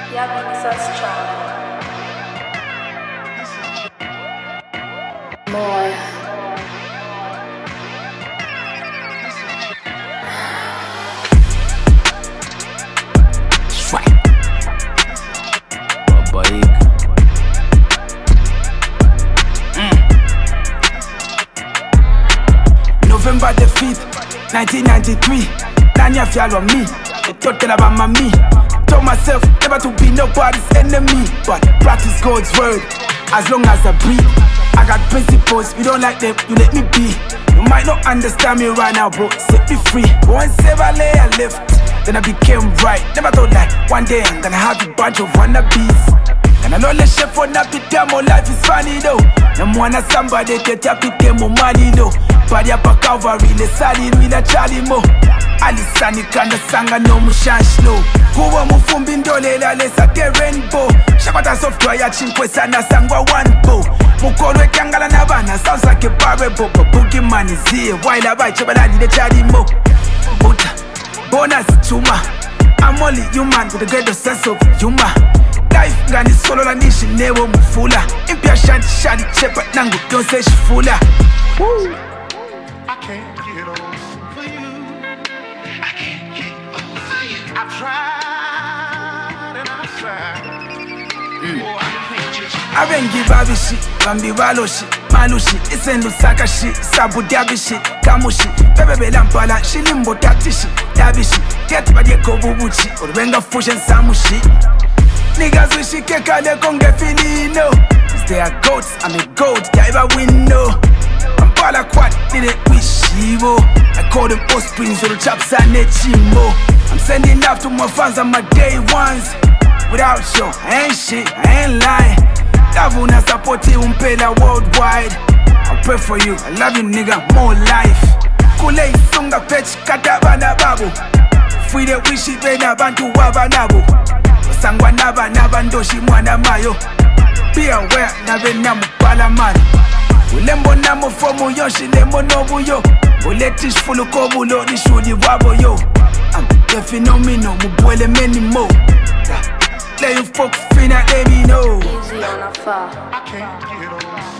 Yabini Child. Boy. November the 5th, 1993. Nanya Fialo me, they thought about me. Told myself never to be nobody's enemy, but practice God's word as long as I breathe. I got principles, you don't like them, you let me be. You might not understand me right now, bro, set me free. Once ever I left, then I became right. Never thought like one day I'm gonna have a bunch of wannabes. And I know the chef for nappy time, my life is funny though. No wanna somebody get up with them money though. Body up a Calvary, the side with a Charlie Mo. Alisani kanda sanga no mushansh no. Kuwa mufumbi ndole la lesa ke rainbow. Shakwata software ya chinkwe sana sangwa one bow. Mukolwe kangala na bana sounds like a parable. But boogie man is here while I buy chabalani the Charlie Mo. Buta, bonus chuma. I'm only human with a great sense of humor. Life ngani solo la nishi newo mufula. Impia shanti shadi chepa nangu kyonse shifula. I can't get over you. I can't get over you. I've tried and I've tried. Oh, I can't just. Abengi babi shit, bambi walo shit, malu shit, isendu saka shit, sabu diabi shit, kamu shit, bebe lampala, shilimbo tati shit, diabi shit, get badye kobubu shit, urwenga fusion samu shit. Niggas wish it kekale konge filino. They are goats, I'm a goat, diva window. I'm bala quad, didn't wish Evo. I call them offsprings or the chops I need chimo. I'm sending love to my fans on my day ones. Without you, I ain't shit, I ain't lying. Love una support you, umpela worldwide. I pray for you, I love you nigga, more life. Kule isunga fetch, katabana babu. Free the wish it, bena bantu wabanabo. Sangwa naba ndoshi mwana mayo. Be aware nabe namu pala man. Ulembo namo fomu yoshi lembo nobu yo. Uletish fulu kobulo ni shudi wabo yo. The phenomenal mubwele many more. Let you folk finna let me know. Easy on a far. I can't get over